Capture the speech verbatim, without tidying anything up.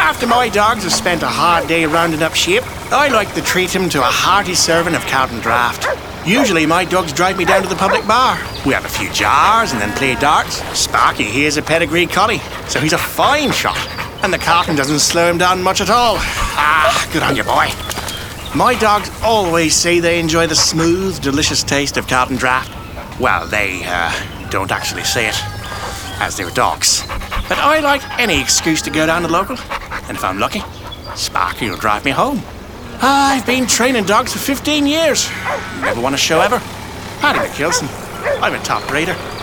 After my dogs have spent a hard day rounding up sheep, I like to treat them to a hearty serving of Carlton Draft. Usually my dogs drive me down to the public bar. We have a few jars and then play darts. Sparky, he is a pedigree collie, so he's a fine shot. And the Carlton doesn't slow him down much at all. Ah, good on you, boy. My dogs always say they enjoy the smooth, delicious taste of Carlton Draft. Well, they uh, don't actually say it, as they're dogs. But I like any excuse to go down to the local. And if I'm lucky, Sparky will drive me home. I've been training dogs for fifteen years. Never won a show ever. Paddy McKilson. I'm a top breeder.